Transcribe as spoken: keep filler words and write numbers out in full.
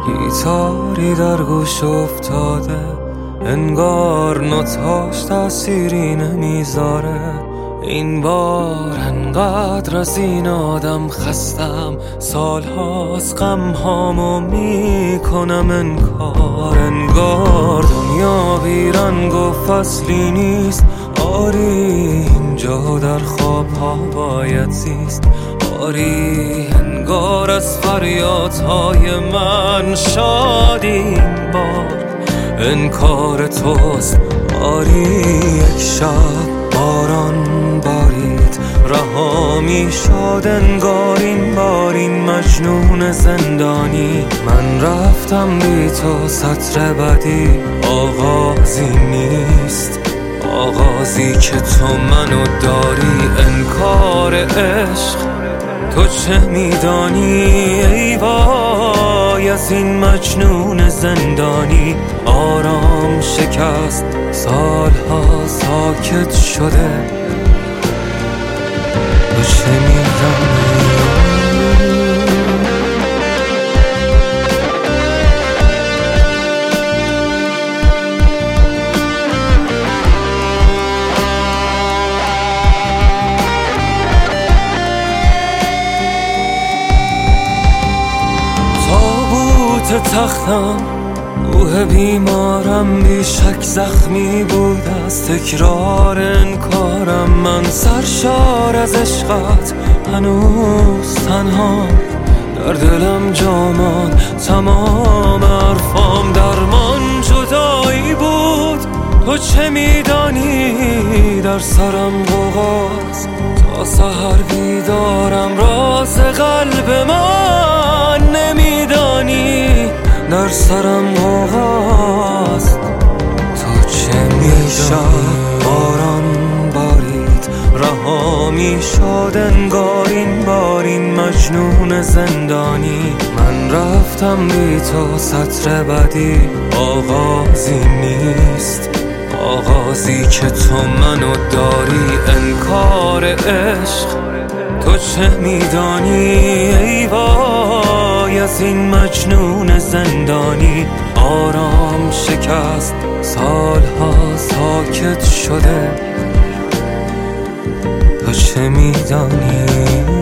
گیتاری در گوش افتاده، انگار نوتاش تأثیری نمیذاره. این بار انقدر از این آدم خستم، سال هاست غم هامو میکنم انکار. انگار دنیا ویران و فصلی نیست، آری اینجا در خواب ها باید زیست. آری انگار از فریادهای من شادی این بار انکار توست. آری یک شب باران بارید، رها می شد انگار این بار این مجنون زندانی. من رفتم بی تو سطر بدی آغازی نیست، آغازی که تو منو داری. انکار عشق تو چه میدانی؟ ای وای از این مجنون زندانی. آرام شکست، سالها ساکت شده، تو چه میدانی؟ تختم روح بیمارم بیشک زخمی بود از تکرار انکارم. من سرشار از عشقت هنوز تنها، در دلم جامان تمام حرفام درمان جدایی بود. تو چه میدانی؟ در سرم غوغاست تا سحر بیدارم، راز قلب من نمیدانی. در سرم غوغاست تو چه میدانی؟ باران بارید، رها میشد انگار این بار این مجنون زندانی. من رفتم بی تو سطر بدی آغازی نیست، آغازی که تو منو داری. انکار عشق تو چه میدانی؟ ای وای از این مجنون زندانی. آرام شکست، سالها ساکت شده، تو چه میدانی؟